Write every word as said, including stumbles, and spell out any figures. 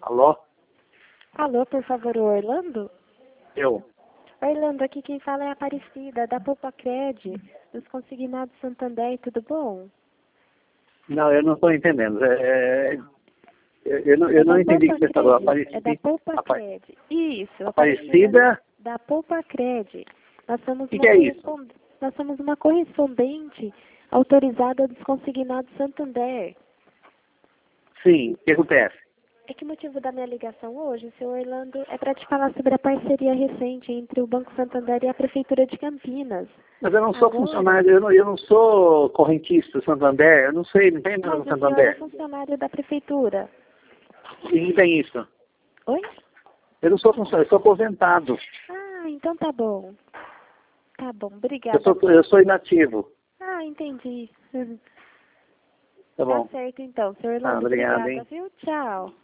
Alô? Alô, por favor, o Orlando? Eu. Orlando, aqui quem fala é a Aparecida, da Poupa Cred, dos Consignados Santander, tudo bom? Não, eu não estou entendendo. É, eu, eu não, eu É não da entendi o Poupa que você falou. Cred, Aparecida. é da Poupa Apa- Cred. Isso, Aparecida? da Poupa Cred. Nós somos Que uma que é isso? correspon- nós somos uma correspondente autorizada dos Consignados Santander. Sim, o que acontece? É que o motivo da minha ligação hoje, seu Orlando, é para te falar sobre a parceria recente entre o Banco Santander e a Prefeitura de Campinas. Mas eu não sou Agora, funcionário, eu não, eu não sou correntista do Santander, eu não sei, não tem nada mas no o senhor é Santander. funcionário da Prefeitura. Sim, tem isso. Oi? Eu não sou funcionário, eu sou aposentado. Ah, então tá bom. Tá bom, Eu obrigada. sou, eu sou inativo. Ah, entendi. Tá Tá bom. certo então, seu Ah, Orlando, obrigado, obrigada, hein? viu? Tchau.